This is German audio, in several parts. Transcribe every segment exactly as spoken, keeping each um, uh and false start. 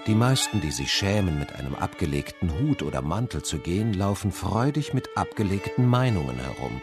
Die meisten, die sich schämen, mit einem abgelegten Hut oder Mantel zu gehen, laufen freudig mit abgelegten Meinungen herum.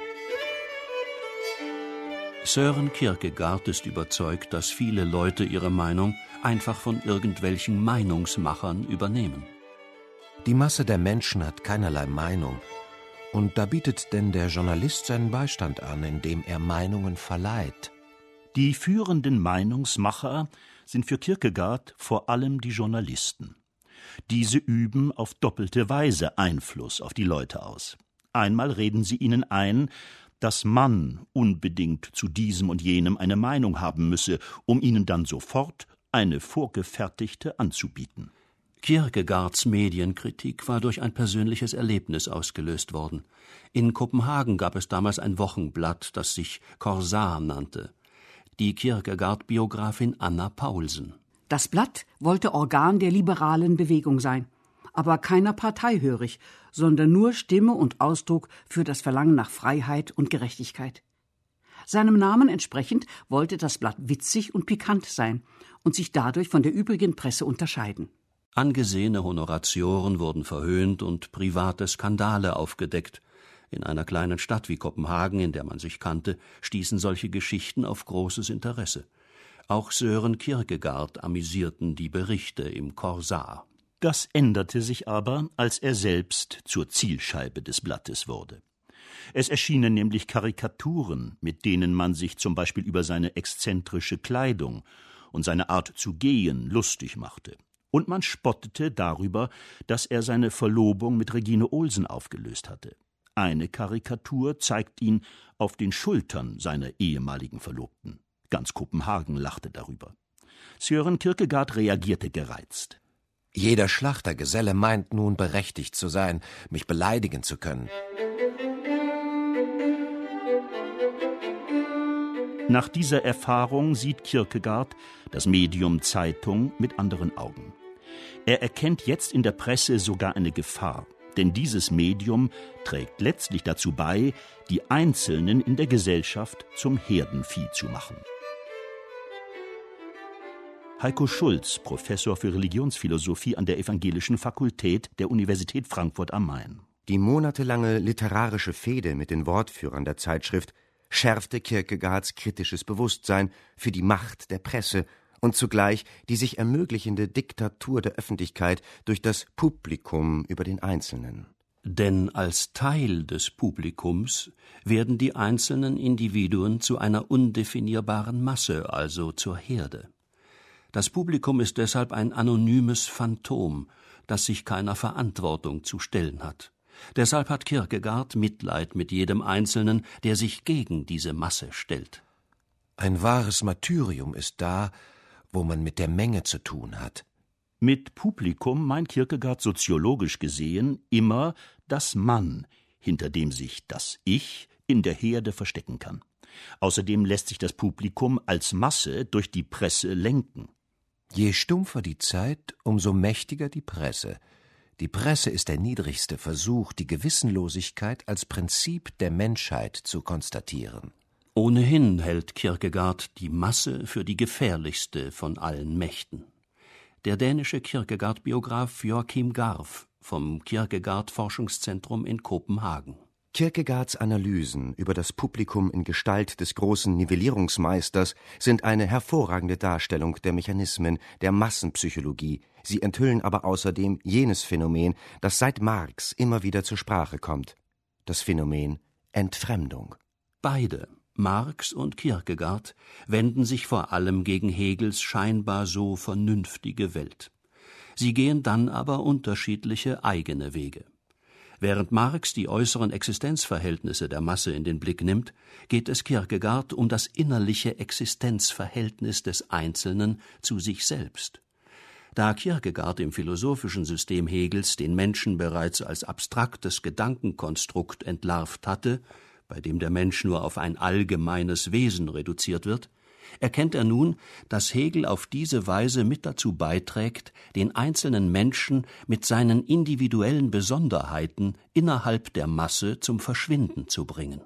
Søren Kierkegaard ist überzeugt, dass viele Leute ihre Meinung einfach von irgendwelchen Meinungsmachern übernehmen. Die Masse der Menschen hat keinerlei Meinung. Und da bietet denn der Journalist seinen Beistand an, indem er Meinungen verleiht. Die führenden Meinungsmacher sind für Kierkegaard vor allem die Journalisten. Diese üben auf doppelte Weise Einfluss auf die Leute aus. Einmal reden sie ihnen ein, dass man unbedingt zu diesem und jenem eine Meinung haben müsse, um ihnen dann sofort eine vorgefertigte anzubieten. Kierkegaards Medienkritik war durch ein persönliches Erlebnis ausgelöst worden. In Kopenhagen gab es damals ein Wochenblatt, das sich Corsar nannte. Die Kierkegaard-Biografin Anna Paulsen. Das Blatt wollte Organ der liberalen Bewegung sein, aber keiner Partei hörig, sondern nur Stimme und Ausdruck für das Verlangen nach Freiheit und Gerechtigkeit. Seinem Namen entsprechend wollte das Blatt witzig und pikant sein und sich dadurch von der übrigen Presse unterscheiden. Angesehene Honoratioren wurden verhöhnt und private Skandale aufgedeckt. In einer kleinen Stadt wie Kopenhagen, in der man sich kannte, stießen solche Geschichten auf großes Interesse. Auch Søren Kierkegaard amüsierten die Berichte im Corsar. Das änderte sich aber, als er selbst zur Zielscheibe des Blattes wurde. Es erschienen nämlich Karikaturen, mit denen man sich zum Beispiel über seine exzentrische Kleidung und seine Art zu gehen lustig machte. Und man spottete darüber, dass er seine Verlobung mit Regine Olsen aufgelöst hatte. Eine Karikatur zeigt ihn auf den Schultern seiner ehemaligen Verlobten. Ganz Kopenhagen lachte darüber. Søren Kierkegaard reagierte gereizt. Jeder Schlachtergeselle meint nun berechtigt zu sein, mich beleidigen zu können. Nach dieser Erfahrung sieht Kierkegaard das Medium Zeitung mit anderen Augen. Er erkennt jetzt in der Presse sogar eine Gefahr, denn dieses Medium trägt letztlich dazu bei, die Einzelnen in der Gesellschaft zum Herdenvieh zu machen. Heiko Schulz, Professor für Religionsphilosophie an der Evangelischen Fakultät der Universität Frankfurt am Main. Die monatelange literarische Fehde mit den Wortführern der Zeitschrift schärfte Kierkegaards kritisches Bewusstsein für die Macht der Presse und zugleich die sich ermöglichende Diktatur der Öffentlichkeit durch das Publikum über den Einzelnen. Denn als Teil des Publikums werden die einzelnen Individuen zu einer undefinierbaren Masse, also zur Herde. Das Publikum ist deshalb ein anonymes Phantom, das sich keiner Verantwortung zu stellen hat. Deshalb hat Kierkegaard Mitleid mit jedem Einzelnen, der sich gegen diese Masse stellt. Ein wahres Martyrium ist da, wo man mit der Menge zu tun hat. Mit Publikum meint Kierkegaard soziologisch gesehen immer das Mann, hinter dem sich das Ich in der Herde verstecken kann. Außerdem lässt sich das Publikum als Masse durch die Presse lenken. Je stumpfer die Zeit, umso mächtiger die Presse. Die Presse ist der niedrigste Versuch, die Gewissenlosigkeit als Prinzip der Menschheit zu konstatieren. Ohnehin hält Kierkegaard die Masse für die gefährlichste von allen Mächten. Der dänische Kierkegaard-Biograf Joachim Garf vom Kierkegaard-Forschungszentrum in Kopenhagen. Kierkegaards Analysen über das Publikum in Gestalt des großen Nivellierungsmeisters sind eine hervorragende Darstellung der Mechanismen der Massenpsychologie. Sie enthüllen aber außerdem jenes Phänomen, das seit Marx immer wieder zur Sprache kommt: das Phänomen Entfremdung. Beide, Marx und Kierkegaard, wenden sich vor allem gegen Hegels scheinbar so vernünftige Welt. Sie gehen dann aber unterschiedliche eigene Wege. Während Marx die äußeren Existenzverhältnisse der Masse in den Blick nimmt, geht es Kierkegaard um das innerliche Existenzverhältnis des Einzelnen zu sich selbst. Da Kierkegaard im philosophischen System Hegels den Menschen bereits als abstraktes Gedankenkonstrukt entlarvt hatte, bei dem der Mensch nur auf ein allgemeines Wesen reduziert wird, erkennt er nun, dass Hegel auf diese Weise mit dazu beiträgt, den einzelnen Menschen mit seinen individuellen Besonderheiten innerhalb der Masse zum Verschwinden zu bringen.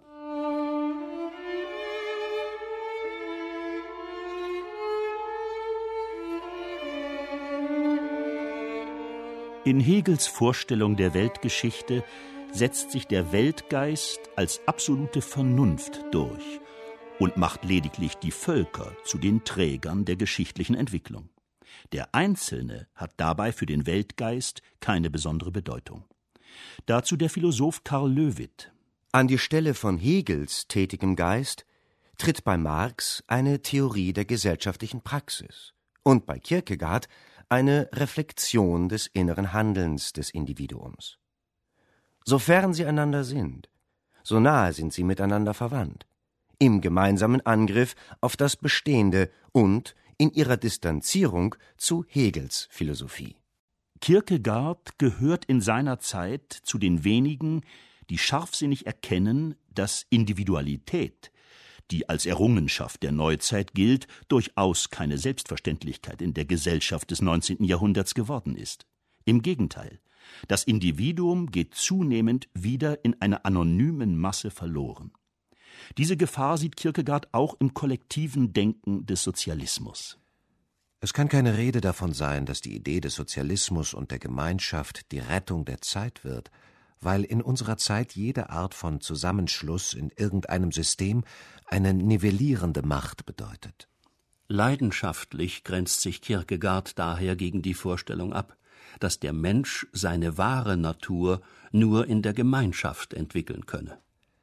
In Hegels Vorstellung der Weltgeschichte setzt sich der Weltgeist als absolute Vernunft durch und macht lediglich die Völker zu den Trägern der geschichtlichen Entwicklung. Der Einzelne hat dabei für den Weltgeist keine besondere Bedeutung. Dazu der Philosoph Karl Löwith. An die Stelle von Hegels tätigem Geist tritt bei Marx eine Theorie der gesellschaftlichen Praxis und bei Kierkegaard eine Reflexion des inneren Handelns des Individuums. Sofern sie einander sind, so nahe sind sie miteinander verwandt, im gemeinsamen Angriff auf das Bestehende und in ihrer Distanzierung zu Hegels Philosophie. Kierkegaard gehört in seiner Zeit zu den wenigen, die scharfsinnig erkennen, dass Individualität, die als Errungenschaft der Neuzeit gilt, durchaus keine Selbstverständlichkeit in der Gesellschaft des neunzehnten Jahrhunderts geworden ist. Im Gegenteil, das Individuum geht zunehmend wieder in einer anonymen Masse verloren. Diese Gefahr sieht Kierkegaard auch im kollektiven Denken des Sozialismus. Es kann keine Rede davon sein, dass die Idee des Sozialismus und der Gemeinschaft die Rettung der Zeit wird, weil in unserer Zeit jede Art von Zusammenschluss in irgendeinem System eine nivellierende Macht bedeutet. Leidenschaftlich grenzt sich Kierkegaard daher gegen die Vorstellung ab, dass der Mensch seine wahre Natur nur in der Gemeinschaft entwickeln könne.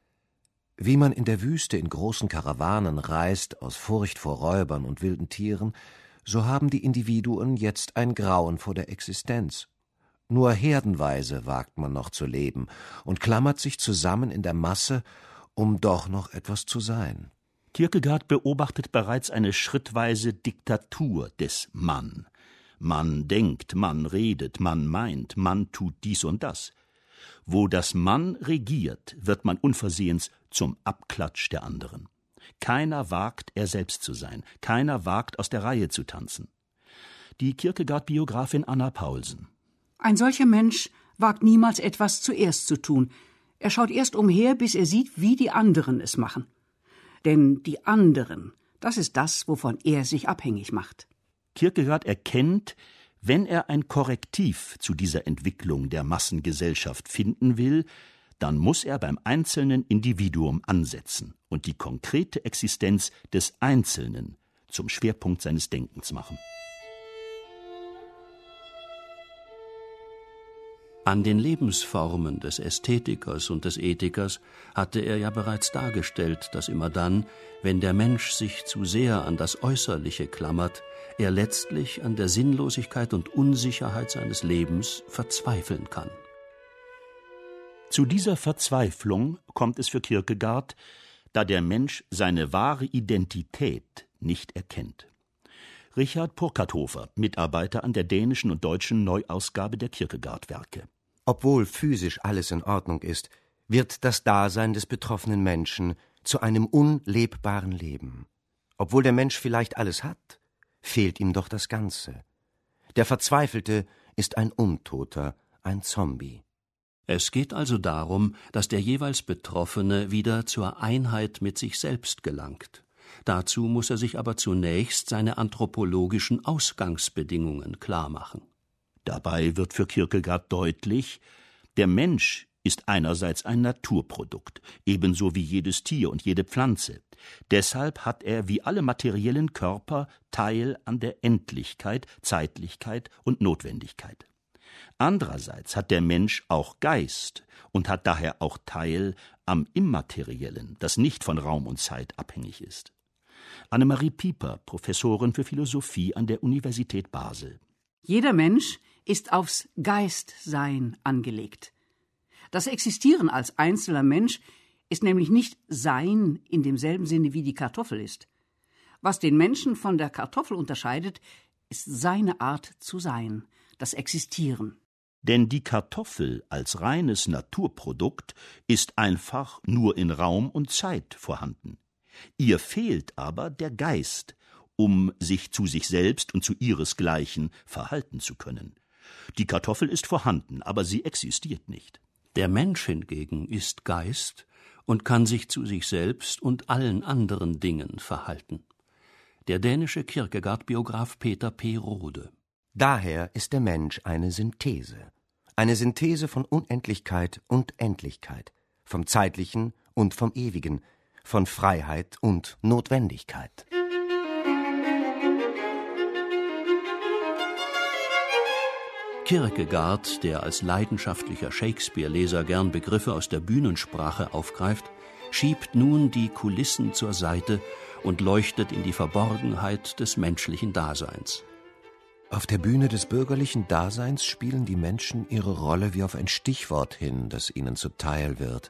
Wie man in der Wüste in großen Karawanen reist, aus Furcht vor Räubern und wilden Tieren, so haben die Individuen jetzt ein Grauen vor der Existenz. Nur herdenweise wagt man noch zu leben und klammert sich zusammen in der Masse, um doch noch etwas zu sein. Kierkegaard beobachtet bereits eine schrittweise Diktatur des Mann. Man denkt, man redet, man meint, man tut dies und das. Wo das Mann regiert, wird man unversehens zum Abklatsch der anderen. Keiner wagt, er selbst zu sein. Keiner wagt, aus der Reihe zu tanzen. Die Kierkegaard-Biografin Anna Paulsen. Ein solcher Mensch wagt niemals etwas zuerst zu tun. Er schaut erst umher, bis er sieht, wie die anderen es machen. Denn die anderen, das ist das, wovon er sich abhängig macht. Kierkegaard erkennt, wenn er ein Korrektiv zu dieser Entwicklung der Massengesellschaft finden will, dann muss er beim einzelnen Individuum ansetzen und die konkrete Existenz des Einzelnen zum Schwerpunkt seines Denkens machen. An den Lebensformen des Ästhetikers und des Ethikers hatte er ja bereits dargestellt, dass immer dann, wenn der Mensch sich zu sehr an das Äußerliche klammert, er letztlich an der Sinnlosigkeit und Unsicherheit seines Lebens verzweifeln kann. Zu dieser Verzweiflung kommt es für Kierkegaard, da der Mensch seine wahre Identität nicht erkennt. Richard Purkathofer, Mitarbeiter an der dänischen und deutschen Neuausgabe der Kierkegaard-Werke. Obwohl physisch alles in Ordnung ist, wird das Dasein des betroffenen Menschen zu einem unlebbaren Leben. Obwohl der Mensch vielleicht alles hat, fehlt ihm doch das Ganze. Der Verzweifelte ist ein Untoter, ein Zombie. Es geht also darum, dass der jeweils Betroffene wieder zur Einheit mit sich selbst gelangt. Dazu muss er sich aber zunächst seine anthropologischen Ausgangsbedingungen klarmachen. Dabei wird für Kierkegaard deutlich, der Mensch ist einerseits ein Naturprodukt, ebenso wie jedes Tier und jede Pflanze. Deshalb hat er wie alle materiellen Körper Teil an der Endlichkeit, Zeitlichkeit und Notwendigkeit. Andererseits hat der Mensch auch Geist und hat daher auch Teil am Immateriellen, das nicht von Raum und Zeit abhängig ist. Annemarie Pieper, Professorin für Philosophie an der Universität Basel. Jeder Mensch ist aufs Geistsein angelegt. Das Existieren als einzelner Mensch ist nämlich nicht Sein in demselben Sinne wie die Kartoffel ist. Was den Menschen von der Kartoffel unterscheidet, ist seine Art zu sein, das Existieren. Denn die Kartoffel als reines Naturprodukt ist einfach nur in Raum und Zeit vorhanden. Ihr fehlt aber der Geist, um sich zu sich selbst und zu ihresgleichen verhalten zu können. Die Kartoffel ist vorhanden, aber sie existiert nicht. Der Mensch hingegen ist Geist und kann sich zu sich selbst und allen anderen Dingen verhalten. Der dänische Kierkegaard-Biograf Peter P. Rode. Daher ist der Mensch eine Synthese. Eine Synthese von Unendlichkeit und Endlichkeit, vom Zeitlichen und vom Ewigen, von Freiheit und Notwendigkeit. Kierkegaard, der als leidenschaftlicher Shakespeare-Leser gern Begriffe aus der Bühnensprache aufgreift, schiebt nun die Kulissen zur Seite und leuchtet in die Verborgenheit des menschlichen Daseins. Auf der Bühne des bürgerlichen Daseins spielen die Menschen ihre Rolle wie auf ein Stichwort hin, das ihnen zuteil wird.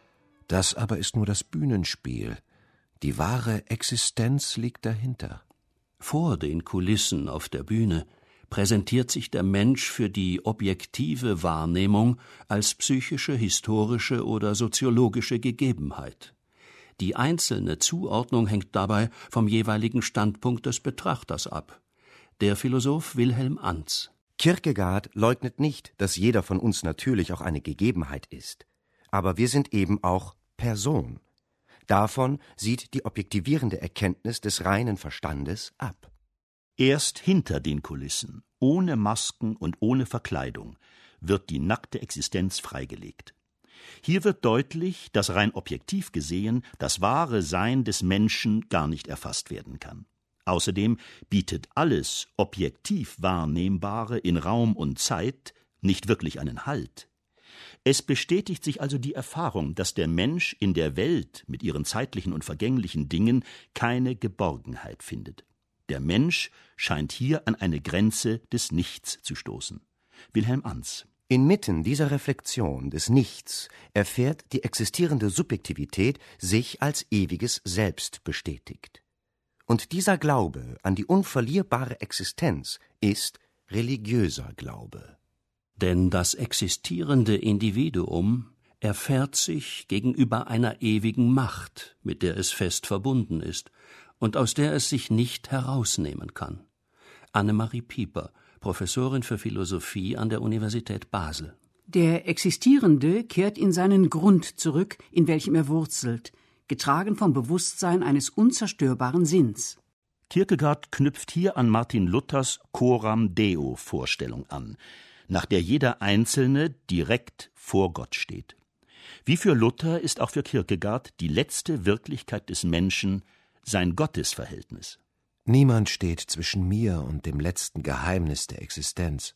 Das aber ist nur das Bühnenspiel. Die wahre Existenz liegt dahinter. Vor den Kulissen auf der Bühne präsentiert sich der Mensch für die objektive Wahrnehmung als psychische, historische oder soziologische Gegebenheit. Die einzelne Zuordnung hängt dabei vom jeweiligen Standpunkt des Betrachters ab. Der Philosoph Wilhelm Antz. Kierkegaard leugnet nicht, dass jeder von uns natürlich auch eine Gegebenheit ist. Aber wir sind eben auch Person. Davon sieht die objektivierende Erkenntnis des reinen Verstandes ab. Erst hinter den Kulissen, ohne Masken und ohne Verkleidung, wird die nackte Existenz freigelegt. Hier wird deutlich, dass rein objektiv gesehen das wahre Sein des Menschen gar nicht erfasst werden kann. Außerdem bietet alles objektiv Wahrnehmbare in Raum und Zeit nicht wirklich einen Halt. Es bestätigt sich also die Erfahrung, dass der Mensch in der Welt mit ihren zeitlichen und vergänglichen Dingen keine Geborgenheit findet. Der Mensch scheint hier an eine Grenze des Nichts zu stoßen. Wilhelm Antz. Inmitten dieser Reflexion des Nichts erfährt die existierende Subjektivität sich als ewiges Selbst bestätigt. Und dieser Glaube an die unverlierbare Existenz ist religiöser Glaube. Denn das existierende Individuum erfährt sich gegenüber einer ewigen Macht, mit der es fest verbunden ist und aus der es sich nicht herausnehmen kann. Annemarie Pieper, Professorin für Philosophie an der Universität Basel. Der Existierende kehrt in seinen Grund zurück, in welchem er wurzelt, getragen vom Bewusstsein eines unzerstörbaren Sinns. Kierkegaard knüpft hier an Martin Luthers Coram Deo Vorstellung an, nach der jeder Einzelne direkt vor Gott steht. Wie für Luther ist auch für Kierkegaard die letzte Wirklichkeit des Menschen sein Gottesverhältnis. Niemand steht zwischen mir und dem letzten Geheimnis der Existenz.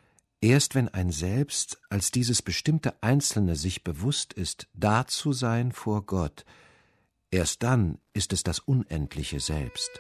Erst wenn ein Selbst als dieses bestimmte Einzelne sich bewusst ist, da zu sein vor Gott, erst dann ist es das unendliche Selbst.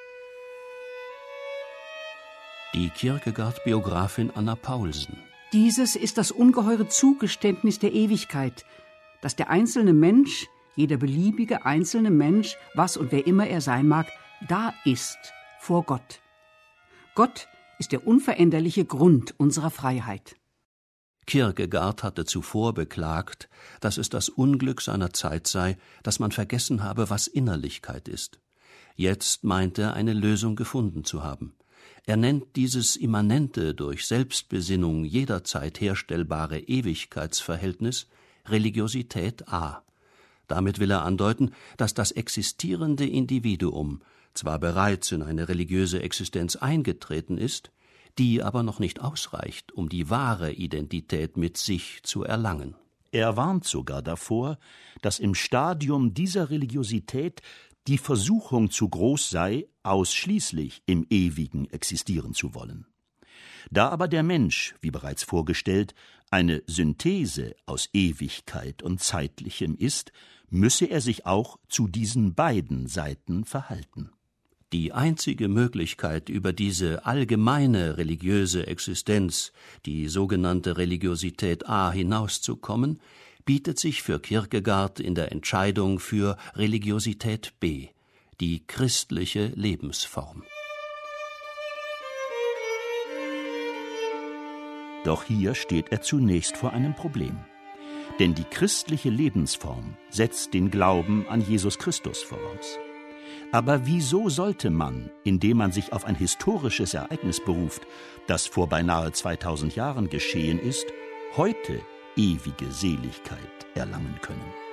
Die Kierkegaard-Biografin Anna Paulsen. Dieses ist das ungeheure Zugeständnis der Ewigkeit, dass der einzelne Mensch, jeder beliebige einzelne Mensch, was und wer immer er sein mag, da ist vor Gott. Gott ist der unveränderliche Grund unserer Freiheit. Kierkegaard hatte zuvor beklagt, dass es das Unglück seiner Zeit sei, dass man vergessen habe, was Innerlichkeit ist. Jetzt meint er, eine Lösung gefunden zu haben. Er nennt dieses immanente, durch Selbstbesinnung jederzeit herstellbare Ewigkeitsverhältnis Religiosität A. Damit will er andeuten, dass das existierende Individuum zwar bereits in eine religiöse Existenz eingetreten ist, die aber noch nicht ausreicht, um die wahre Identität mit sich zu erlangen. Er warnt sogar davor, dass im Stadium dieser Religiosität die Versuchung zu groß sei, ausschließlich im Ewigen existieren zu wollen. Da aber der Mensch, wie bereits vorgestellt, eine Synthese aus Ewigkeit und Zeitlichem ist, müsse er sich auch zu diesen beiden Seiten verhalten. Die einzige Möglichkeit, über diese allgemeine religiöse Existenz, die sogenannte Religiosität A, hinauszukommen, bietet sich für Kierkegaard in der Entscheidung für Religiosität B, die christliche Lebensform. Doch hier steht er zunächst vor einem Problem. Denn die christliche Lebensform setzt den Glauben an Jesus Christus voraus. Aber wieso sollte man, indem man sich auf ein historisches Ereignis beruft, das vor beinahe zweitausend Jahren geschehen ist, heute ewige Seligkeit erlangen können?